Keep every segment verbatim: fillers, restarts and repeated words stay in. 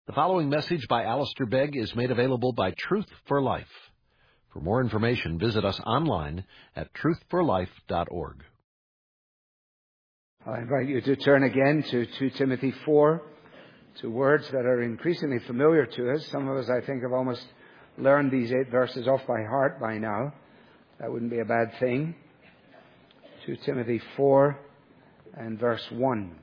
The following message by Alistair Begg is made available by Truth for Life. For more information, visit us online at truth for life dot org. I invite you to turn again to Second Timothy four, to words that are increasingly familiar to us. Some of us, I think, have almost learned these eight verses off by heart by now. That wouldn't be a bad thing. Second Timothy four and verse one.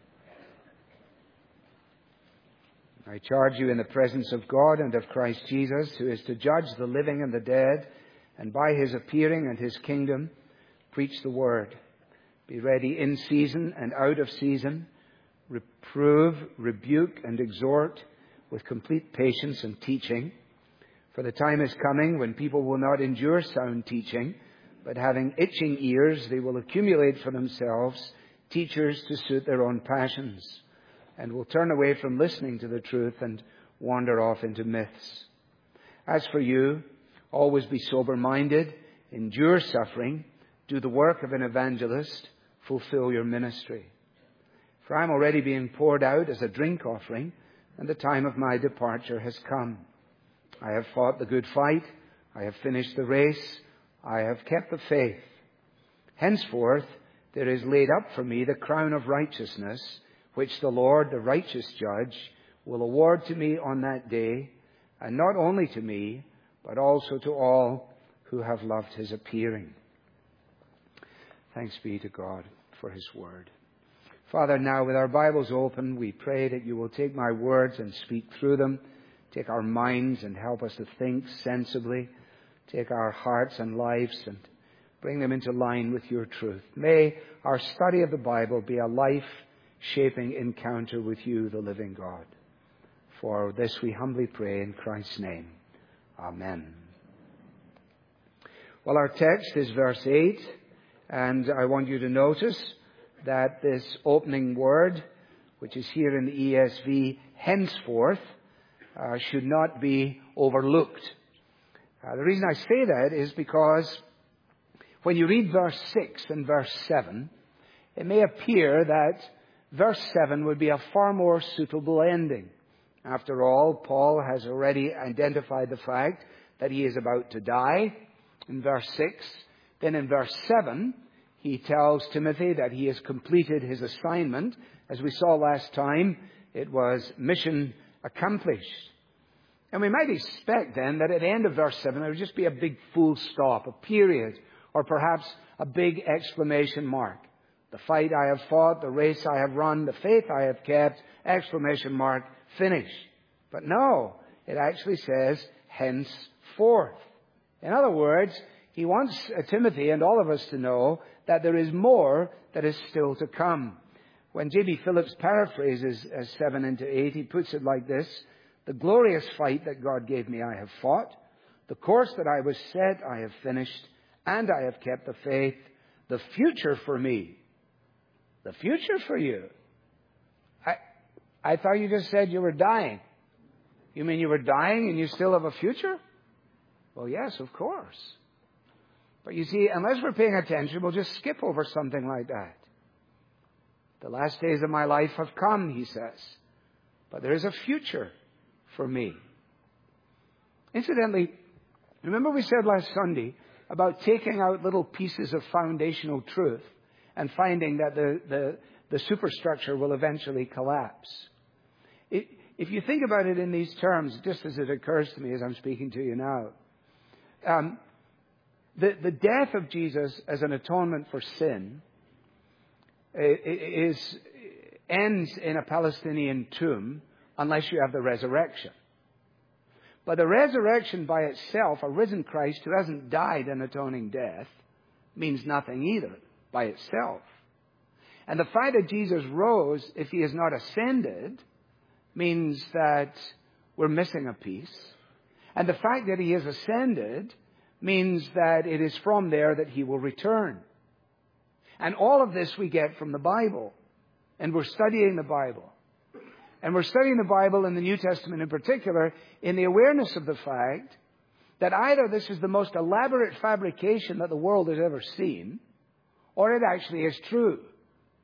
I charge you in the presence of God and of Christ Jesus, who is to judge the living and the dead, and by his appearing and his kingdom, preach the word. Be ready in season and out of season. Reprove, rebuke, and exhort with complete patience and teaching. For the time is coming when people will not endure sound teaching, but having itching ears, they will accumulate for themselves teachers to suit their own passions, and will turn away from listening to the truth and wander off into myths. As for you, always be sober-minded, endure suffering, do the work of an evangelist, fulfill your ministry. For I am already being poured out as a drink offering, and the time of my departure has come. I have fought the good fight, I have finished the race, I have kept the faith. Henceforth, there is laid up for me the crown of righteousness, which the Lord, the righteous judge, will award to me on that day, and not only to me, but also to all who have loved his appearing. Thanks be to God for his word. Father, now with our Bibles open, we pray that you will take my words and speak through them, take our minds and help us to think sensibly, take our hearts and lives and bring them into line with your truth. May our study of the Bible be a life shaping encounter with you, the living God. For this we humbly pray in Christ's name. Amen. Well, our text is verse eight, and I want you to notice that this opening word, which is here in the E S V, henceforth, uh, should not be overlooked. Uh, the reason I say that is because when you read verse six and verse seven, it may appear that verse seven would be a far more suitable ending. After all, Paul has already identified the fact that he is about to die in verse six. Then in verse seven, he tells Timothy that he has completed his assignment. As we saw last time, it was mission accomplished. And we might expect then that at the end of verse seven, there would just be a big full stop, a period, or perhaps a big exclamation mark. The fight I have fought, the race I have run, the faith I have kept, exclamation mark, finish. But no, it actually says, henceforth. In other words, he wants uh, Timothy and all of us to know that there is more that is still to come. When J B Phillips paraphrases uh, seven into eight, he puts it like this: the glorious fight that God gave me I have fought, the course that I was set I have finished, and I have kept the faith. The future for me, the future for you. I I thought you just said you were dying. You mean you were dying and you still have a future? Well, yes, of course. But you see, unless we're paying attention, we'll just skip over something like that. The last days of my life have come, he says. But there is a future for me. Incidentally, remember we said last Sunday about taking out little pieces of foundational truth and finding that the, the, the superstructure will eventually collapse. It, if you think about it in these terms, just as it occurs to me as I'm speaking to you now, um, the, the death of Jesus as an atonement for sin is, ends in a Palestinian tomb unless you have the resurrection. But the resurrection by itself, a risen Christ who hasn't died an atoning death, means nothing either by itself. And the fact that Jesus rose, if he is not ascended, means that we're missing a piece. And the fact that he is ascended means that it is from there that he will return. And all of this we get from the Bible. And we're studying the Bible. And we're studying the Bible in the New Testament in particular in the awareness of the fact that either this is the most elaborate fabrication that the world has ever seen, or it actually is true.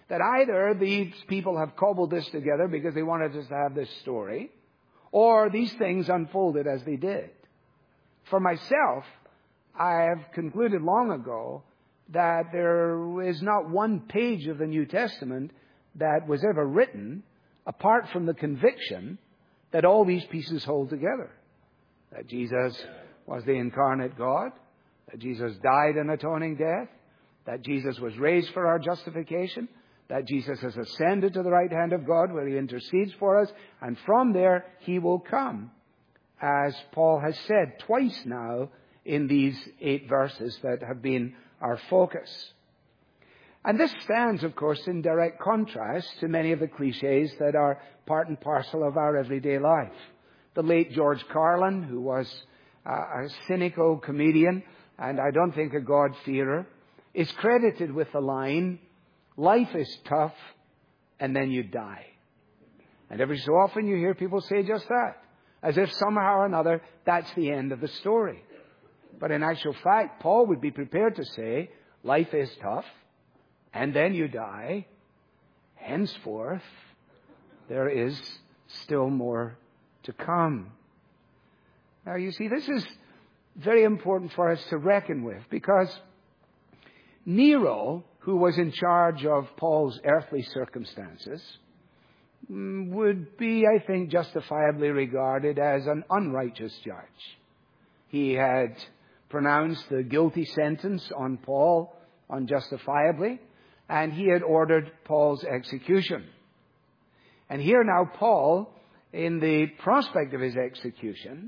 that either these people have cobbled this together because they wanted us to have this story, or these things unfolded as they did. For myself, I have concluded long ago that there is not one page of the New Testament that was ever written apart from the conviction that all these pieces hold together. That Jesus was the incarnate God, that Jesus died an atoning death, that Jesus was raised for our justification, that Jesus has ascended to the right hand of God where he intercedes for us, and from there he will come, as Paul has said twice now in these eight verses that have been our focus. And this stands, of course, in direct contrast to many of the cliches that are part and parcel of our everyday life. The late George Carlin, who was a cynical comedian and I don't think a God-fearer, is credited with the line, "Life is tough, and then you die." And every so often you hear people say just that, as if somehow or another that's the end of the story. But in actual fact, Paul would be prepared to say, life is tough, and then you die. Henceforth, there is still more to come. Now, you see, this is very important for us to reckon with, because Nero, who was in charge of Paul's earthly circumstances, would be, I think, justifiably regarded as an unrighteous judge. He had pronounced the guilty sentence on Paul unjustifiably, and he had ordered Paul's execution. And here now Paul, in the prospect of his execution,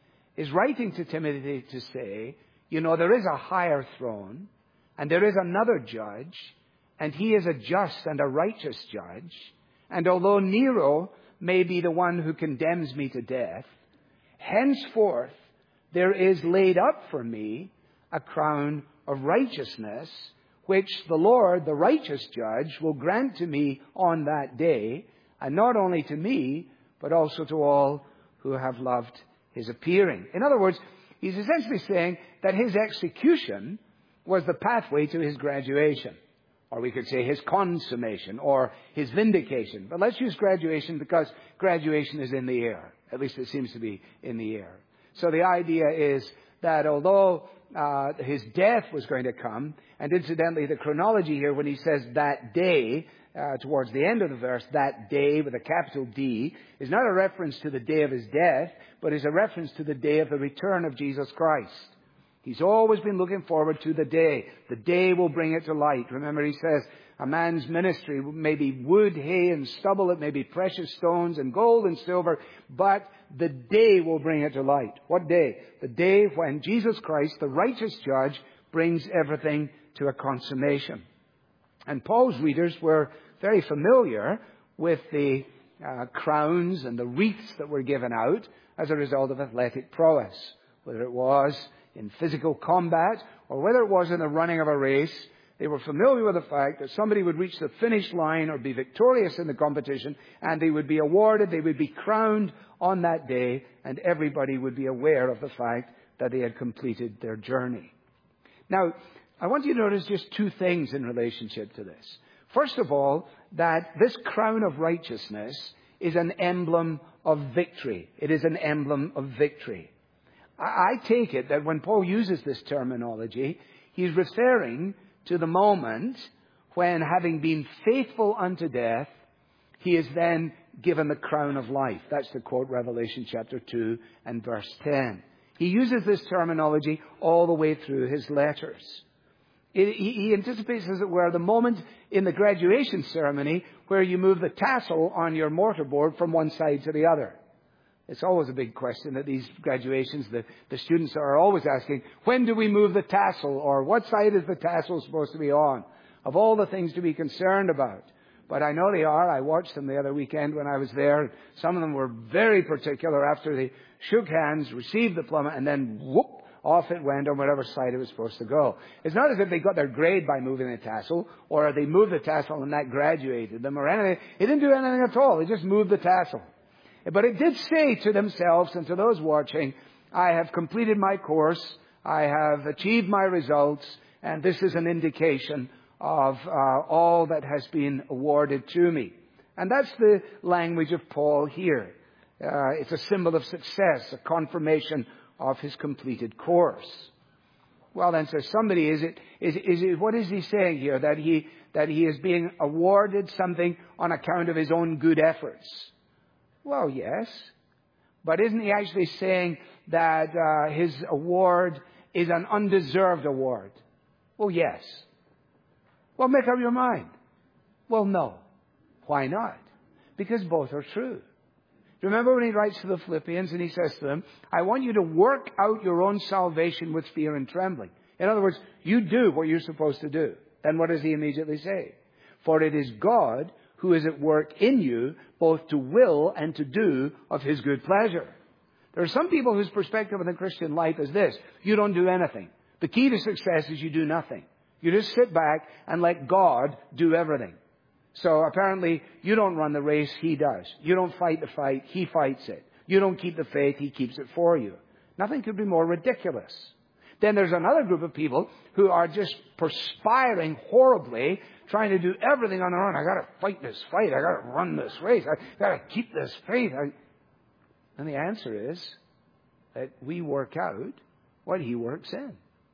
is writing to Timothy to say, you know, there is a higher throne, and there is another judge, and he is a just and a righteous judge. And although Nero may be the one who condemns me to death, henceforth there is laid up for me a crown of righteousness, which the Lord, the righteous judge, will grant to me on that day, and not only to me, but also to all who have loved his appearing. In other words, he's essentially saying that his execution was the pathway to his graduation. Or we could say his consummation or his vindication. But let's use graduation because graduation is in the air. At least it seems to be in the air. So the idea is that although uh, his death was going to come, and incidentally the chronology here when he says that day, uh, towards the end of the verse, that day with a capital D, is not a reference to the day of his death, but is a reference to the day of the return of Jesus Christ. He's always been looking forward to the day. The day will bring it to light. Remember, he says, a man's ministry may be wood, hay, and stubble. It may be precious stones and gold and silver. But the day will bring it to light. What day? The day when Jesus Christ, the righteous judge, brings everything to a consummation. And Paul's readers were very familiar with the uh, crowns and the wreaths that were given out as a result of athletic prowess. Whether it was in physical combat, or whether it was in the running of a race, they were familiar with the fact that somebody would reach the finish line or be victorious in the competition, and they would be awarded, they would be crowned on that day, and everybody would be aware of the fact that they had completed their journey. Now, I want you to notice just two things in relationship to this. First of all, that this crown of righteousness is an emblem of victory. It is an emblem of victory. I take it that when Paul uses this terminology, he's referring to the moment when, having been faithful unto death, he is then given the crown of life. That's to quote Revelation chapter two and verse ten. He uses this terminology all the way through his letters. It, he, he anticipates, as it were, the moment in the graduation ceremony where you move the tassel on your mortarboard from one side to the other. It's always a big question at these graduations. The, the students are always asking, when do we move the tassel? Or what side is the tassel supposed to be on? Of all the things to be concerned about. But I know they are. I watched them the other weekend when I was there. Some of them were very particular after they shook hands, received the plummet, and then whoop, off it went on whatever side it was supposed to go. It's not as if they got their grade by moving the tassel, or they moved the tassel and that graduated them or anything. It didn't do anything at all. They just moved the tassel. But it did say to themselves and to those watching, I have completed my course, I have achieved my results, and this is an indication of uh, all that has been awarded to me. And that's the language of Paul here. Uh, it's a symbol of success, a confirmation of his completed course. Well, then, says somebody, is it, is, is it, what is he saying here? That he, that he is being awarded something on account of his own good efforts? Well, yes. But isn't he actually saying that uh, his award is an undeserved award? Well, yes. Well, make up your mind. Well, no. Why not? Because both are true. Remember when he writes to the Philippians and he says to them, I want you to work out your own salvation with fear and trembling. In other words, you do what you're supposed to do. Then what does he immediately say? For it is God who is at work in you, both to will and to do of his good pleasure. There are some people whose perspective of the Christian life is this: you don't do anything. The key to success is you do nothing. You just sit back and let God do everything. So apparently you don't run the race, he does. You don't fight the fight, he fights it. You don't keep the faith, he keeps it for you. Nothing could be more ridiculous. Then there's another group of people who are just perspiring horribly, trying to do everything on their own. I got to fight this fight. I got to run this race. I got to keep this faith. I... And the answer is that we work out what he works in.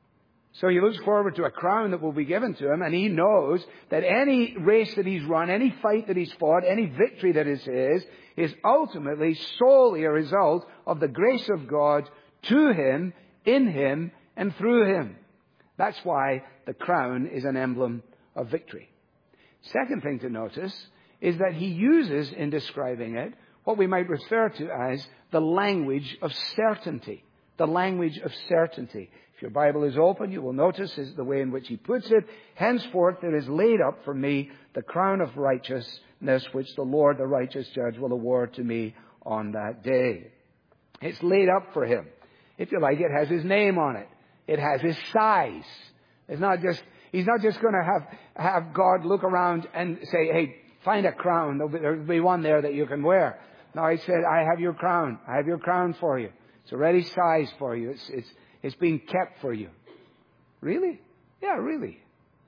So he looks forward to a crown that will be given to him, and he knows that any race that he's run, any fight that he's fought, any victory that is his, is ultimately solely a result of the grace of God to him, in him, and through him. That's why the crown is an emblem of victory. Second thing to notice is that he uses in describing it what we might refer to as the language of certainty. The language of certainty. If your Bible is open, you will notice is the way in which he puts it. Henceforth there is laid up for me the crown of righteousness, which the Lord, the righteous judge, will award to me on that day. It's laid up for him. If you like, it has his name on it. It has his size. It's not just, he's not just going to have, have God look around and say, hey, find a crown. There'll be, there'll be one there that you can wear. No, he said, I have your crown. I have your crown for you. It's already sized for you. It's, it's, it's being kept for you. Really? Yeah, really.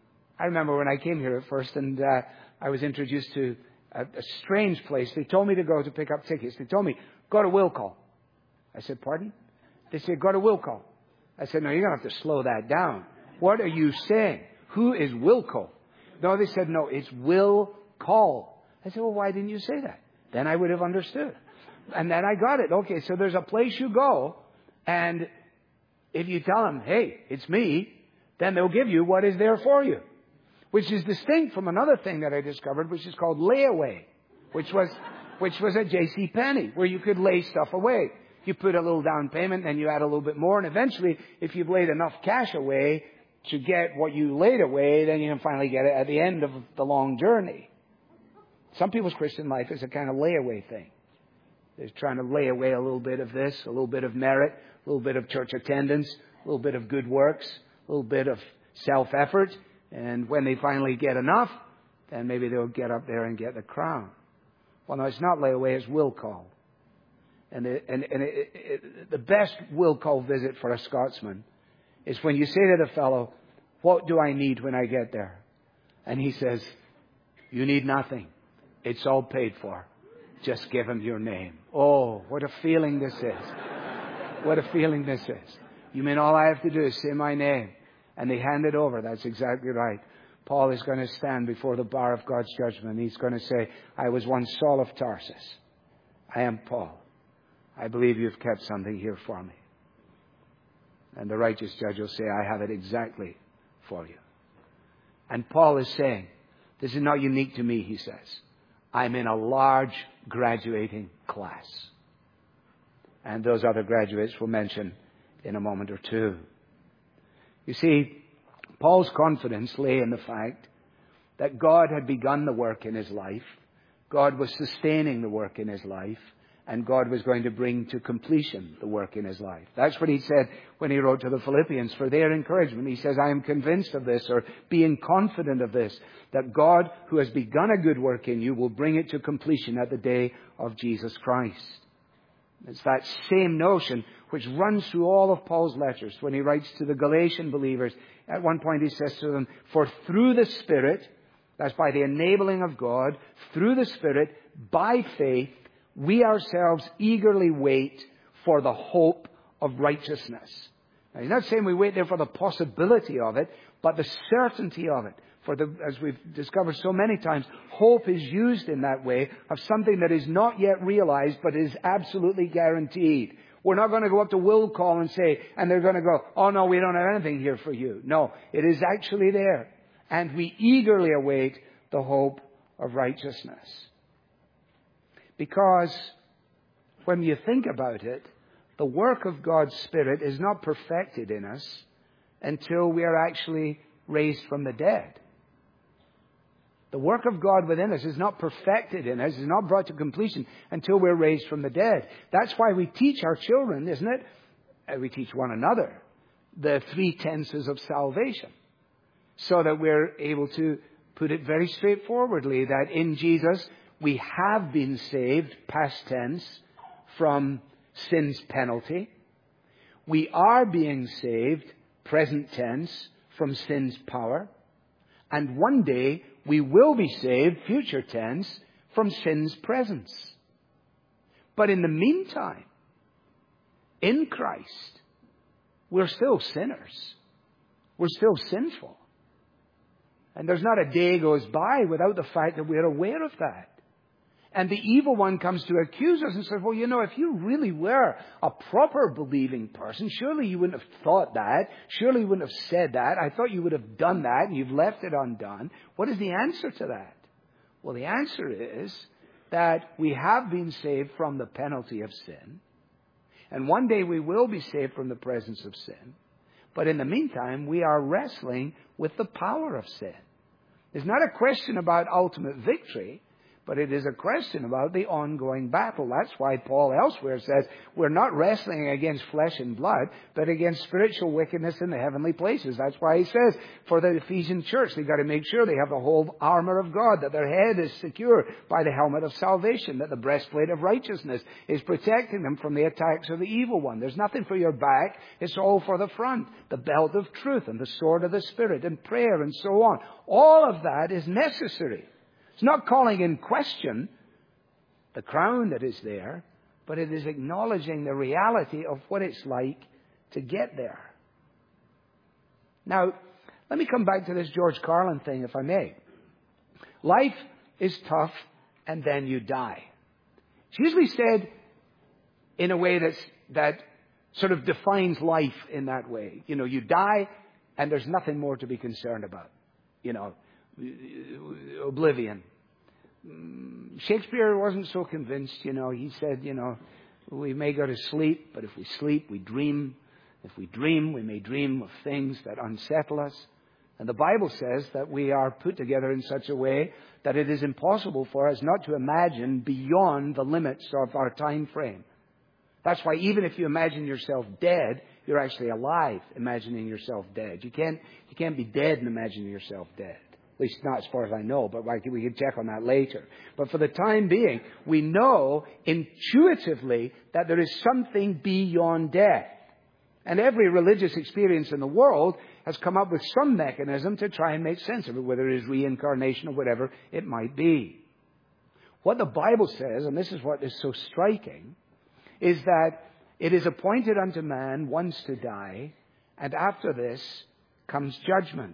I remember when I came here at first and uh, I was introduced to a, a strange place. They told me to go to pick up tickets. They told me, go to will call. I said, pardon? They said, go to will call. I said, no, you're going to have to slow that down. What are you saying? Who is will call? No, they said, no, it's will call. I said, well, why didn't you say that? Then I would have understood. And then I got it. Okay, so there's a place you go, and if you tell them, hey, it's me, then they'll give you what is there for you. Which is distinct from another thing that I discovered, which is called layaway, which was which was at J C Penney, where you could lay stuff away. You put a little down payment, then you add a little bit more, and eventually, if you've laid enough cash away to get what you laid away, then you can finally get it at the end of the long journey. Some people's Christian life is a kind of layaway thing. They're trying to lay away a little bit of this, a little bit of merit, a little bit of church attendance, a little bit of good works, a little bit of self-effort. And when they finally get enough, then maybe they'll get up there and get the crown. Well, no, it's not lay away, it's will call. And, it, and, and it, it, the best will call visit for a Scotsman is when you say to the fellow, what do I need when I get there? And he says, you need nothing. It's all paid for. Just give him your name. Oh, what a feeling this is. What a feeling this is. You mean all I have to do is say my name? And they hand it over. That's exactly right. Paul is going to stand before the bar of God's judgment. He's going to say, I was once Saul of Tarsus. I am Paul. I believe you've kept something here for me. And the righteous judge will say, I have it exactly for you. And Paul is saying, this is not unique to me, he says. I'm in a large graduating class. And those other graduates we'll mention in a moment or two. You see, Paul's confidence lay in the fact that God had begun the work in his life. God was sustaining the work in his life. And God was going to bring to completion the work in his life. That's what he said when he wrote to the Philippians for their encouragement. He says, I am convinced of this, or being confident of this, that God, who has begun a good work in you, will bring it to completion at the day of Jesus Christ. It's that same notion which runs through all of Paul's letters. When he writes to the Galatian believers, at one point he says to them, "For through the Spirit," that's by the enabling of God, "through the Spirit, by faith, we ourselves eagerly wait for the hope of righteousness." Now, he's not saying we wait there for the possibility of it, but the certainty of it. For the, as we've discovered so many times, hope is used in that way of something that is not yet realized, but is absolutely guaranteed. We're not going to go up to will call and say, and they're going to go, "Oh no, we don't have anything here for you." No, it is actually there. And we eagerly await the hope of righteousness. Because when you think about it, the work of God's Spirit is not perfected in us until we are actually raised from the dead. The work of God within us is not perfected in us, is not brought to completion until we're raised from the dead. That's why we teach our children, isn't it? Uh, we teach one another the three tenses of salvation, so that we're able to put it very straightforwardly that in Jesus we have been saved, past tense, from sin's penalty. We are being saved, present tense, from sin's power. And one day we will be saved, future tense, from sin's presence. But in the meantime, in Christ, we're still sinners. We're still sinful. And there's not a day goes by without the fact that we're aware of that. And the evil one comes to accuse us and says, "Well, you know, if you really were a proper believing person, surely you wouldn't have thought that. Surely you wouldn't have said that. I thought you would have done that, and you've left it undone." What is the answer to that? Well, the answer is that we have been saved from the penalty of sin. And one day we will be saved from the presence of sin. But in the meantime, we are wrestling with the power of sin. It's not a question about ultimate victory, but it is a question about the ongoing battle. That's why Paul elsewhere says we're not wrestling against flesh and blood, but against spiritual wickedness in the heavenly places. That's why he says for the Ephesian church, they've got to make sure they have the whole armor of God, that their head is secure by the helmet of salvation, that the breastplate of righteousness is protecting them from the attacks of the evil one. There's nothing for your back. It's all for the front. The belt of truth and the sword of the Spirit and prayer and so on. All of that is necessary. It's not calling in question the crown that is there, but it is acknowledging the reality of what it's like to get there. Now, let me come back to this George Carlin thing, if I may. Life is tough, and then you die. It's usually said in a way that's, that sort of defines life in that way. You know, you die, and there's nothing more to be concerned about. You know, oblivion. Shakespeare wasn't so convinced, you know. He said, you know, we may go to sleep, but if we sleep, we dream. If we dream, we may dream of things that unsettle us. And the Bible says that we are put together in such a way that it is impossible for us not to imagine beyond the limits of our time frame. That's why even if you imagine yourself dead, you're actually alive imagining yourself dead. You can't, you can't be dead and imagining yourself dead. At least not as far as I know, but we can check on that later. But for the time being, we know intuitively that there is something beyond death. And every religious experience in the world has come up with some mechanism to try and make sense of it, whether it is reincarnation or whatever it might be. What the Bible says, and this is what is so striking, is that it is appointed unto man once to die, and after this comes judgment.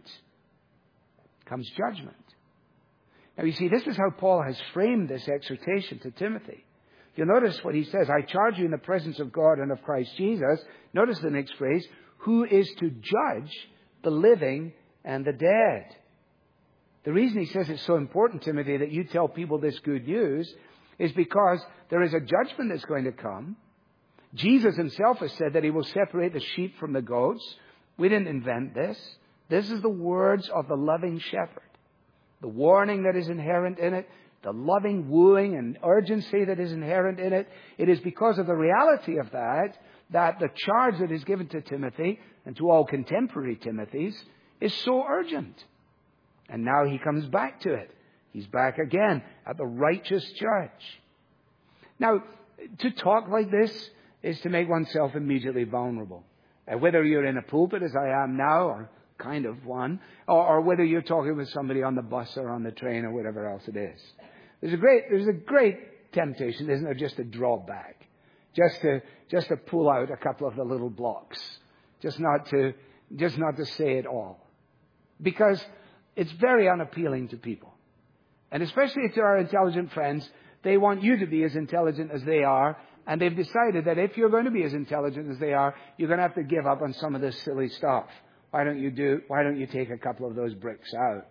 Comes judgment. Now you see, this is how Paul has framed this exhortation to Timothy. You'll notice what he says, "I charge you in the presence of God and of Christ Jesus." Notice the next phrase, "who is to judge the living and the dead." The reason he says it's so important, Timothy, that you tell people this good news is because there is a judgment that's going to come. Jesus himself has said that he will separate the sheep from the goats. We didn't invent this. This is the words of the loving shepherd. The warning that is inherent in it, the loving wooing and urgency that is inherent in it. It is because of the reality of that, that the charge that is given to Timothy and to all contemporary Timothys is so urgent. And now he comes back to it. He's back again at the righteous judge. Now, to talk like this is to make oneself immediately vulnerable. Uh, whether you're in a pulpit, as I am now, or kind of one, or, or whether you're talking with somebody on the bus or on the train or whatever else it is. There's a great, there's a great temptation, isn't there, just to draw back. Just to, just to pull out a couple of the little blocks. Just not to, just not to say it all. Because it's very unappealing to people. And especially if there are intelligent friends, they want you to be as intelligent as they are. And they've decided that if you're going to be as intelligent as they are, you're going to have to give up on some of this silly stuff. Why don't you do, why don't you take a couple of those bricks out?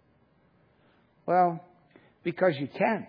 Well, because you can't.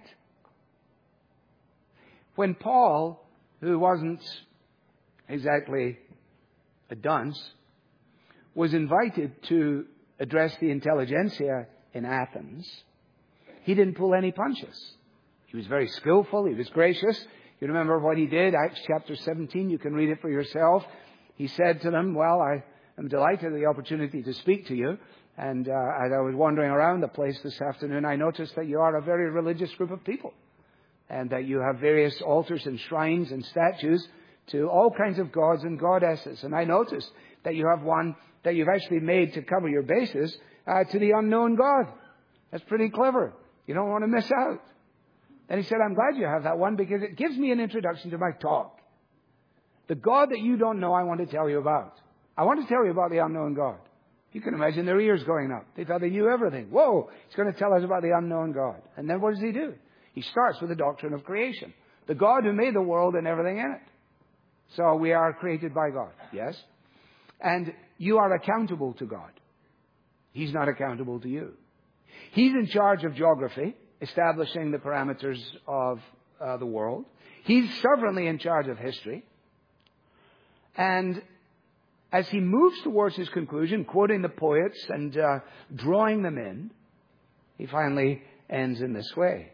When Paul, who wasn't exactly a dunce, was invited to address the intelligentsia in Athens, he didn't pull any punches. He was very skillful. He was gracious. You remember what he did? Acts chapter seventeen. You can read it for yourself. He said to them, well, I am delighted at the opportunity to speak to you. And uh, as I was wandering around the place this afternoon, I noticed that you are a very religious group of people. And that you have various altars and shrines and statues to all kinds of gods and goddesses. And I noticed that you have one that you've actually made to cover your bases uh, to the unknown God. That's pretty clever. You don't want to miss out. And he said, I'm glad you have that one because it gives me an introduction to my talk. The God that you don't know, I want to tell you about. I want to tell you about the unknown God. You can imagine their ears going up. They thought they knew everything. Whoa, he's going to tell us about the unknown God. And then what does he do? He starts with the doctrine of creation. The God who made the world and everything in it. So we are created by God. Yes? And you are accountable to God. He's not accountable to you. He's in charge of geography, establishing the parameters of uh, the world. He's sovereignly in charge of history. And as he moves towards his conclusion, quoting the poets and uh, drawing them in, he finally ends in this way.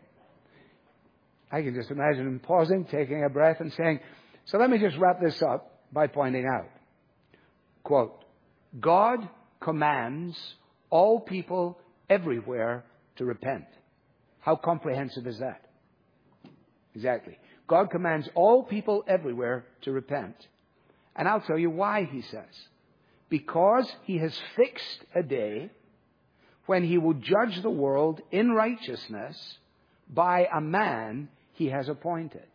I can just imagine him pausing, taking a breath and saying, so let me just wrap this up by pointing out, quote, God commands all people everywhere to repent. How comprehensive is that? Exactly. God commands all people everywhere to repent. And I'll tell you why, he says. Because he has fixed a day when he will judge the world in righteousness by a man he has appointed.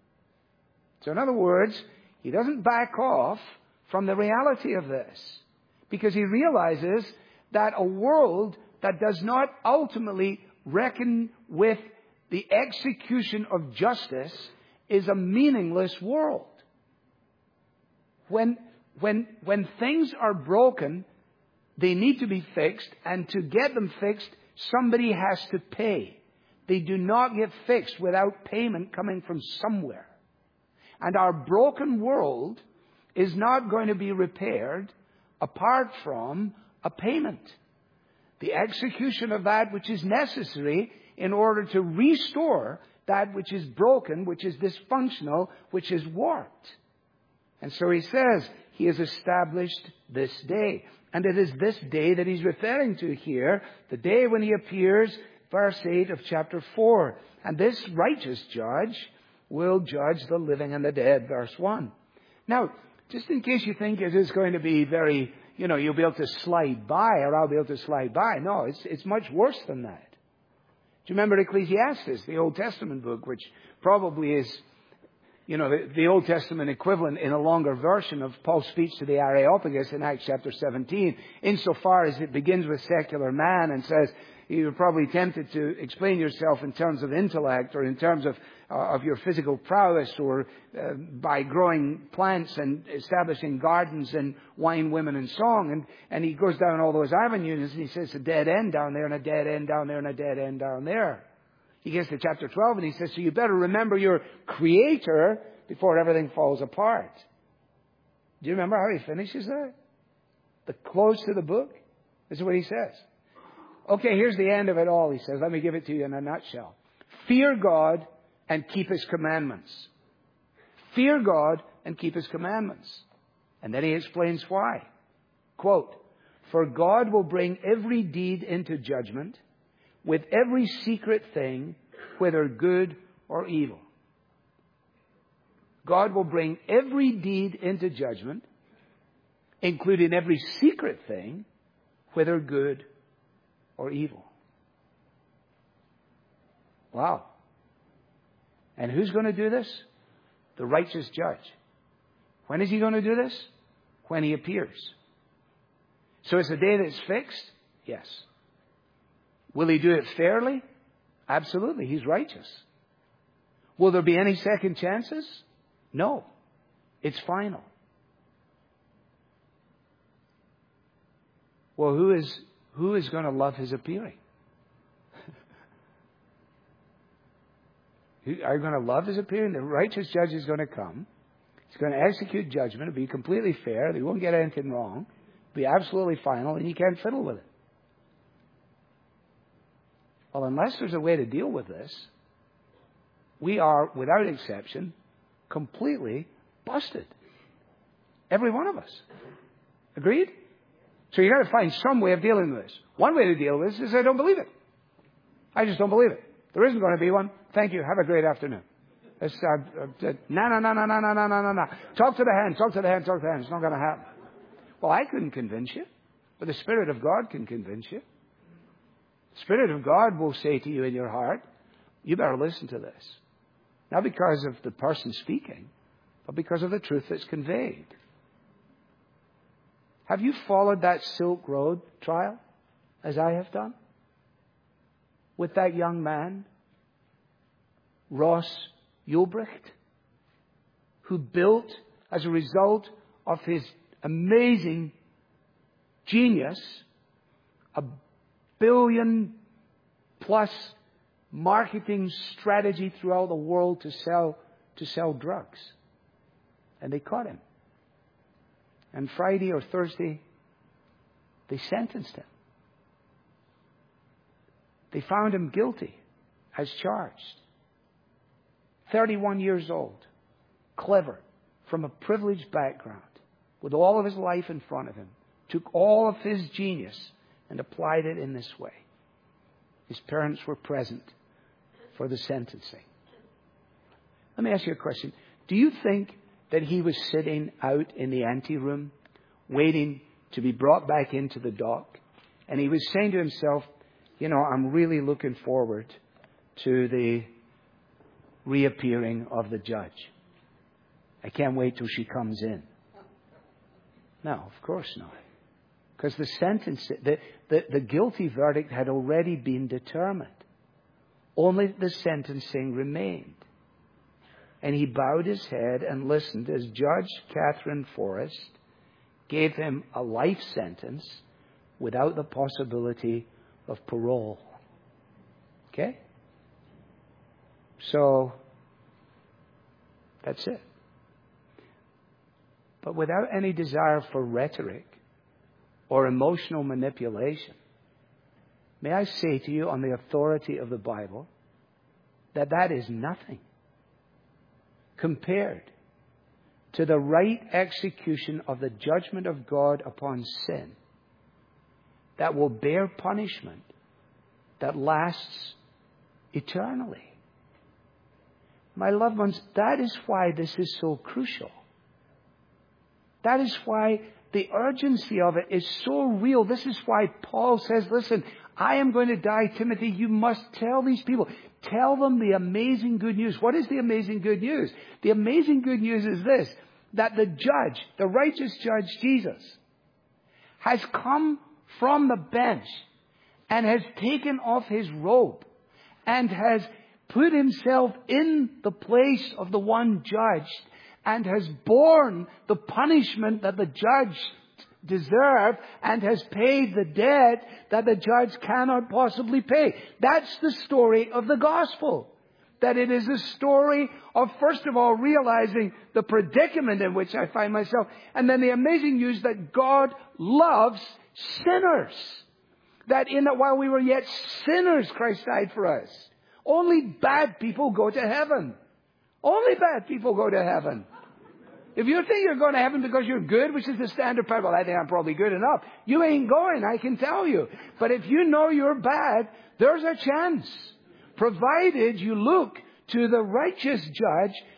So in other words, he doesn't back off from the reality of this. Because he realizes that a world that does not ultimately reckon with the execution of justice is a meaningless world. When, when, when things are broken, they need to be fixed, and to get them fixed, somebody has to pay. They do not get fixed without payment coming from somewhere. And our broken world is not going to be repaired apart from a payment. The execution of that which is necessary in order to restore that which is broken, which is dysfunctional, which is warped. And so he says he has established this day. And it is this day that he's referring to here, the day when he appears, verse eight of chapter four. And this righteous judge will judge the living and the dead, verse one. Now, just in case you think it is going to be very, you know, you'll be able to slide by, or I'll be able to slide by. No, it's, it's much worse than that. Do you remember Ecclesiastes, the Old Testament book, which probably is, you know, the, the Old Testament equivalent in a longer version of Paul's speech to the Areopagus in Acts chapter seventeen, insofar as it begins with secular man and says, you're probably tempted to explain yourself in terms of intellect or in terms of uh, of your physical prowess or uh, by growing plants and establishing gardens and wine, women, and song. And, and he goes down all those avenues and he says a dead end down there and a dead end down there and a dead end down there. He gets to chapter twelve and he says, so you better remember your Creator before everything falls apart. Do you remember how he finishes that? The close to the book? This is what he says. Okay, here's the end of it all, he says. Let me give it to you in a nutshell. Fear God and keep His commandments. Fear God and keep His commandments. And then he explains why. Quote, for God will bring every deed into judgment with every secret thing, whether good or evil. God will bring every deed into judgment, including every secret thing, whether good or evil. Wow. And who's going to do this? The righteous judge. When is he going to do this? When he appears. So it's a day that's fixed? Yes. Will he do it fairly? Absolutely. He's righteous. Will there be any second chances? No. It's final. Well, who is, who is going to love his appearing? Are you going to love his appearing? The righteous judge is going to come. He's going to execute judgment. It'll be completely fair. They won't get anything wrong. It'll be absolutely final, and you can't fiddle with it. Well, unless there's a way to deal with this, we are, without exception, completely busted. Every one of us. Agreed? So you've got to find some way of dealing with this. One way to deal with this is I don't believe it. I just don't believe it. There isn't going to be one. Thank you. Have a great afternoon. It's, uh, uh, no, no, no, no, no, no, no, no, no, no. Talk to the hand. Talk to the hand. Talk to the hand. It's not going to happen. Well, I couldn't convince you, but the Spirit of God can convince you. The Spirit of God will say to you in your heart, you better listen to this. Not because of the person speaking, but because of the truth that's conveyed. Have you followed that Silk Road trial as I have done? With that young man, Ross Ulbricht, who built, as a result of his amazing genius, a billion plus marketing strategy throughout the world to sell, to sell drugs. And they caught him. And Friday or Thursday, they sentenced him. They found him guilty as charged. thirty-one years old, clever, from a privileged background, with all of his life in front of him, took all of his genius and applied it in this way. His parents were present for the sentencing. Let me ask you a question. Do you think that he was sitting out in the anteroom, waiting to be brought back into the dock, and he was saying to himself, you know, I'm really looking forward to the reappearing of the judge. I can't wait till she comes in. No, of course not. Because the sentence, the, the, the guilty verdict had already been determined. Only the sentencing remained. And he bowed his head and listened as Judge Catherine Forrest gave him a life sentence without the possibility of parole. Okay? So, that's it. But without any desire for rhetoric or emotional manipulation, may I say to you on the authority of the Bible that that is nothing compared to the right execution of the judgment of God upon sin that will bear punishment that lasts eternally. My loved ones, that is why this is so crucial. That is why the urgency of it is so real. This is why Paul says, listen, I am going to die, Timothy. You must tell these people. Tell them the amazing good news. What is the amazing good news? The amazing good news is this, that the judge, the righteous judge Jesus, has come from the bench and has taken off his robe and has put himself in the place of the one judged and has borne the punishment that the judge deserved and has paid the debt that the judge cannot possibly pay. That's the story of the gospel. That it is a story of, first of all, realizing the predicament in which I find myself, and then the amazing news that God loves sinners. That in that while we were yet sinners, Christ died for us. Only bad people go to heaven. Only bad people go to heaven. If you think you're going to heaven because you're good, which is the standard part, well, I think I'm probably good enough. You ain't going, I can tell you. But if you know you're bad, there's a chance. Provided you look to the righteous judge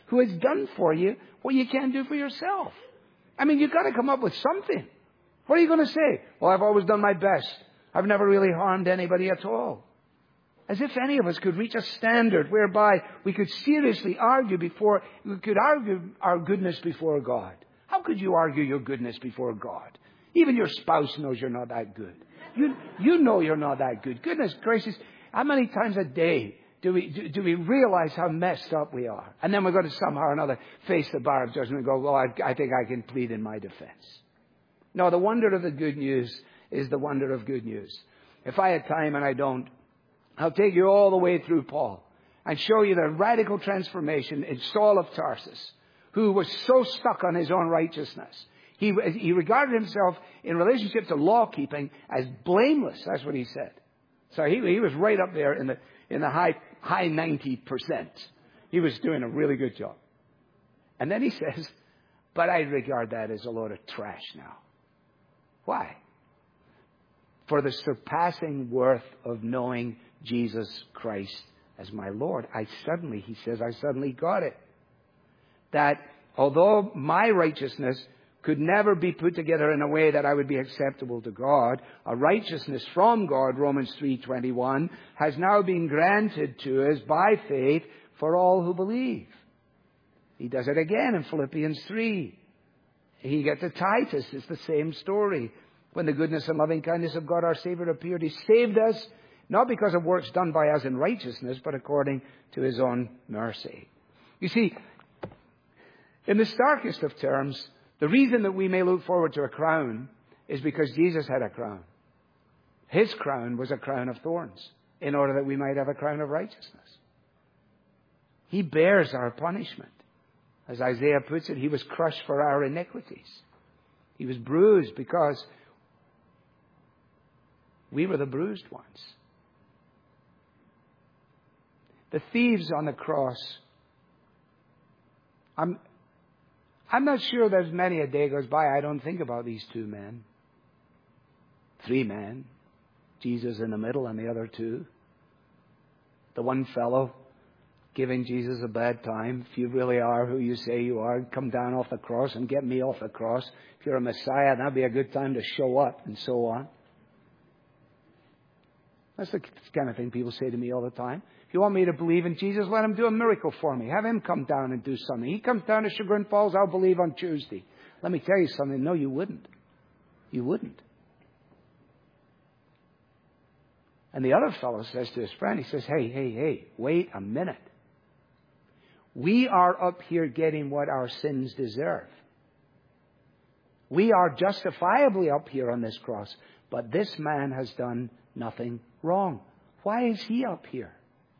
who has done for you what you can't do for yourself. I mean, you've got to come up with something. What are you going to say? Well, I've always done my best. I've never really harmed anybody at all. As if any of us could reach a standard whereby we could seriously argue before, we could argue our goodness before God. How could you argue your goodness before God? Even your spouse knows you're not that good. You, you know you're not that good. Goodness gracious, how many times a day do we, do, do we realize how messed up we are? And then we're going to somehow or another face the bar of judgment and go, well, I, I think I can plead in my defense. No, the wonder of the good news is the wonder of good news. If I had time, and I don't, I'll take you all the way through Paul and show you the radical transformation in Saul of Tarsus, who was so stuck on his own righteousness. He, he regarded himself in relationship to law keeping as blameless. That's what he said. So he, he was right up there in the, in the high, high ninety percent. He was doing a really good job. And then he says, but I regard that as a load of trash now. Why? For the surpassing worth of knowing Jesus Christ as my Lord. I suddenly, he says, I suddenly got it. That although my righteousness could never be put together in a way that I would be acceptable to God, a righteousness from God, Romans three twenty-one, has now been granted to us by faith for all who believe. He does it again in Philippians three. He gets to Titus. It's the same story. When the goodness and loving kindness of God our Savior appeared, He saved us, not because of works done by us in righteousness, but according to His own mercy. You see, in the starkest of terms, the reason that we may look forward to a crown is because Jesus had a crown. His crown was a crown of thorns in order that we might have a crown of righteousness. He bears our punishment. As Isaiah puts it, He was crushed for our iniquities. He was bruised because we were the bruised ones. The thieves on the cross. I'm, I'm not sure there's many a day goes by I don't think about these two men. Three men. Jesus in the middle and the other two. The one fellow giving Jesus a bad time. If you really are who you say you are, come down off the cross and get me off the cross. If you're a Messiah, that'd be a good time to show up, and so on. That's the kind of thing people say to me all the time. If you want me to believe in Jesus, let Him do a miracle for me. Have Him come down and do something. He comes down to Chagrin Falls, I'll believe on Tuesday. Let me tell you something. No, you wouldn't. You wouldn't. And the other fellow says to his friend, he says, hey, hey, hey, wait a minute. We are up here getting what our sins deserve. We are justifiably up here on this cross. But this man has done nothing wrong. Why is he up here?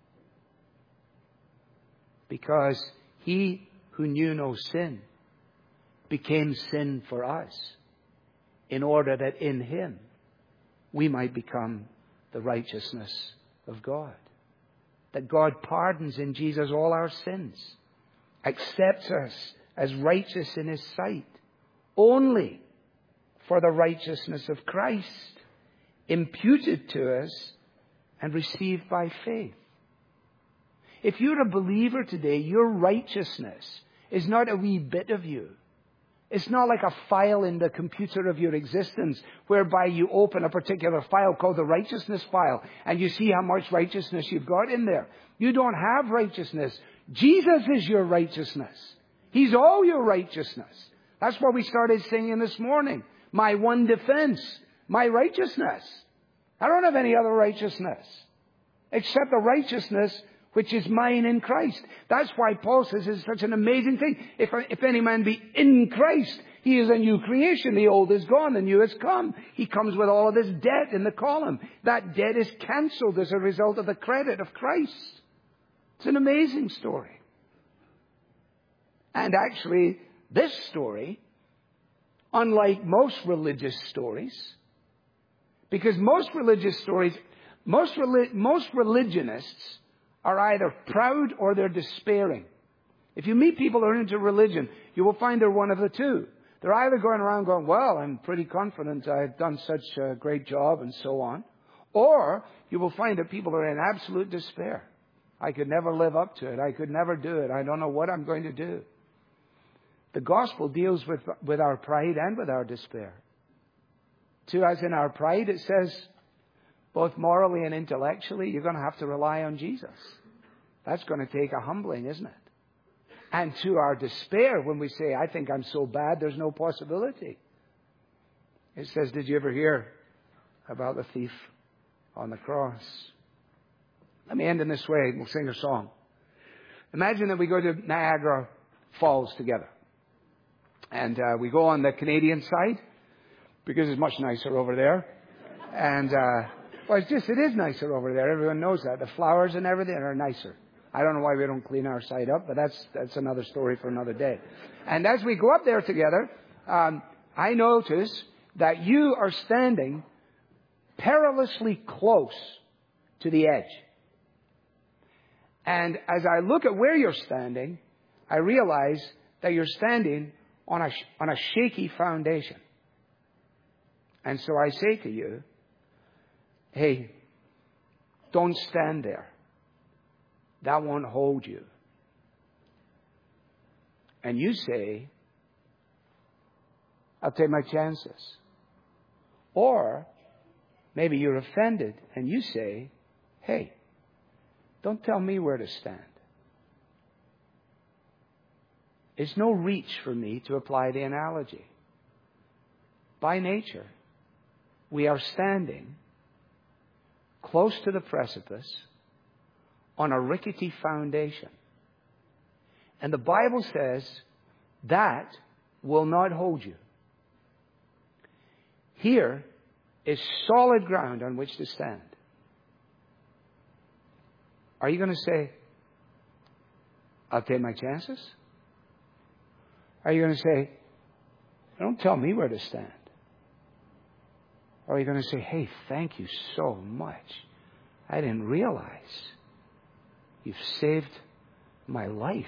Because he who knew no sin became sin for us in order that in him we might become the righteousness of God. That God pardons in Jesus all our sins, accepts us as righteous in His sight, only for the righteousness of Christ, imputed to us and received by faith. If you're a believer today, your righteousness is not a wee bit of you. It's not like a file in the computer of your existence whereby you open a particular file called the righteousness file and you see how much righteousness you've got in there. You don't have righteousness. Jesus is your righteousness. He's all your righteousness. That's what we started singing this morning. My one defense, my righteousness. I don't have any other righteousness except the righteousness which is mine in Christ. That's why Paul says it's such an amazing thing. If, if any man be in Christ, he is a new creation. The old is gone, the new has come. He comes with all of this debt in the column. That debt is cancelled as a result of the credit of Christ. It's an amazing story. And actually, this story, unlike most religious stories, because most religious stories, most, relig- most religionists are either proud or they're despairing. If you meet people who are into religion, you will find they're one of the two. They're either going around going, well, I'm pretty confident I've done such a great job and so on. Or you will find that people are in absolute despair. I could never live up to it. I could never do it. I don't know what I'm going to do. The gospel deals with, with our pride and with our despair. To us in our pride, it says, both morally and intellectually, you're going to have to rely on Jesus. That's going to take a humbling, isn't it? And to our despair, when we say, I think I'm so bad, there's no possibility. It says, did you ever hear about the thief on the cross? Let me end in this way. We'll sing a song. Imagine that we go to Niagara Falls together. And uh, we go on the Canadian side, because it's much nicer over there. And, uh, well, it's just, it is nicer over there. Everyone knows that. The flowers and everything are nicer. I don't know why we don't clean our side up, but that's, that's another story for another day. And as we go up there together, um, I notice that you are standing perilously close to the edge. And as I look at where you're standing, I realize that you're standing on a, on a shaky foundation. And so I say to you, hey, don't stand there. That won't hold you. And you say, I'll take my chances. Or maybe you're offended and you say, hey, don't tell me where to stand. It's no reach for me to apply the analogy. By nature, we are standing close to the precipice on a rickety foundation. And the Bible says that will not hold you. Here is solid ground on which to stand. Are you going to say, I'll take my chances? Are you going to say, don't tell me where to stand? Or are you going to say, hey, thank you so much. I didn't realize you've saved my life.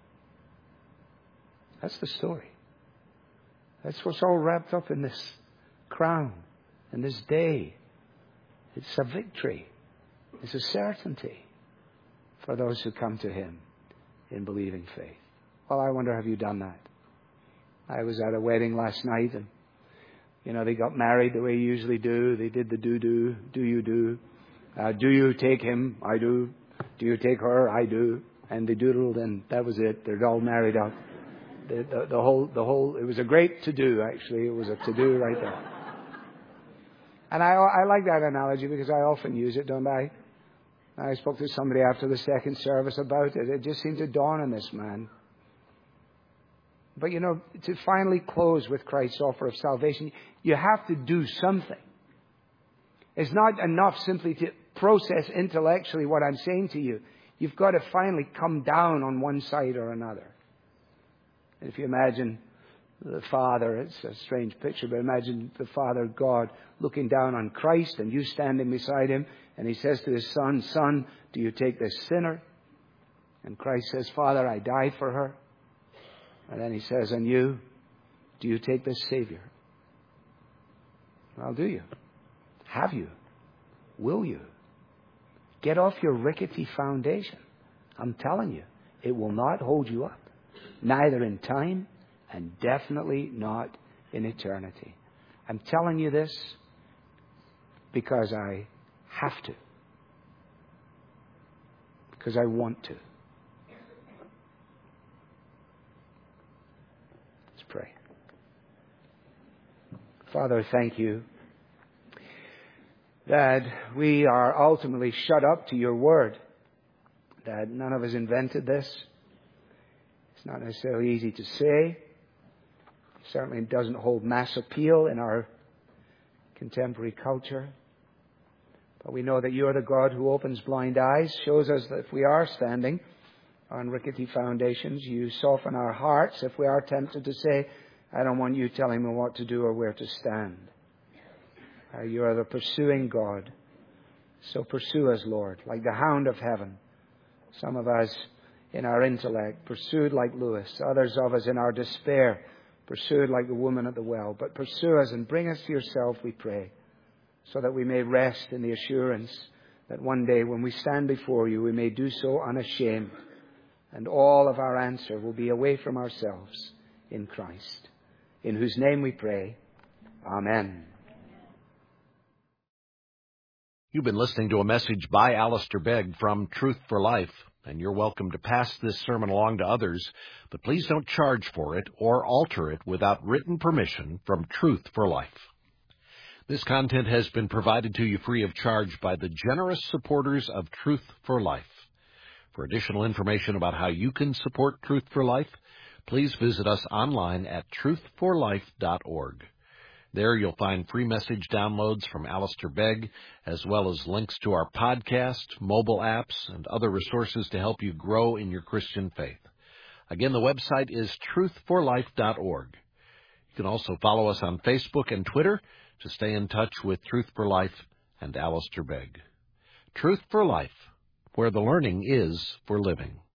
That's the story. That's what's all wrapped up in this crown and this day. It's a victory. It's a certainty for those who come to Him in believing faith. Well, I wonder, have you done that? I was at a wedding last night, and, you know, they got married the way you usually do. They did the do-do, do you do. Uh, do you take him? I do. Do you take her? I do. And they doodled, and that was it. They're all married up. The, the, the whole, the whole, it was a great to-do, actually. It was a to-do right there. And I, I like that analogy because I often use it, don't I? I spoke to somebody after the second service about it. It just seemed to dawn on this man. But, you know, to finally close with Christ's offer of salvation, you have to do something. It's not enough simply to process intellectually what I'm saying to you. You've got to finally come down on one side or another. And if you imagine the Father, it's a strange picture, but imagine the Father God looking down on Christ and you standing beside Him, and He says to His Son, Son, do you take this sinner? And Christ says, Father, I died for her. And then He says, and you, do you take this Savior? Well, do you? Have you? Will you? Get off your rickety foundation. I'm telling you, it will not hold you up. Neither in time and definitely not in eternity. I'm telling you this because I have to. Because I want to. Let's pray. Father, thank you that we are ultimately shut up to your word, that none of us invented this. It's not necessarily easy to say. It certainly doesn't hold mass appeal in our contemporary culture. But we know that you are the God who opens blind eyes, shows us that if we are standing on rickety foundations, you soften our hearts if we are tempted to say, I don't want you telling me what to do or where to stand. Uh, you are the pursuing God. So pursue us, Lord, like the hound of heaven. Some of us in our intellect, pursued like Lewis. Others of us in our despair, pursued like the woman at the well. But pursue us and bring us to yourself, we pray, so that we may rest in the assurance that one day when we stand before you, we may do so unashamed, and all of our answer will be away from ourselves in Christ, in whose name we pray. Amen. You've been listening to a message by Alistair Begg from Truth for Life, and you're welcome to pass this sermon along to others, but please don't charge for it or alter it without written permission from Truth for Life. This content has been provided to you free of charge by the generous supporters of Truth for Life. For additional information about how you can support Truth for Life, please visit us online at truth for life dot org. There you'll find free message downloads from Alistair Begg, as well as links to our podcast, mobile apps, and other resources to help you grow in your Christian faith. Again, the website is truth for life dot org. You can also follow us on Facebook and Twitter to stay in touch with Truth for Life and Alistair Begg. Truth for Life, where the learning is for living.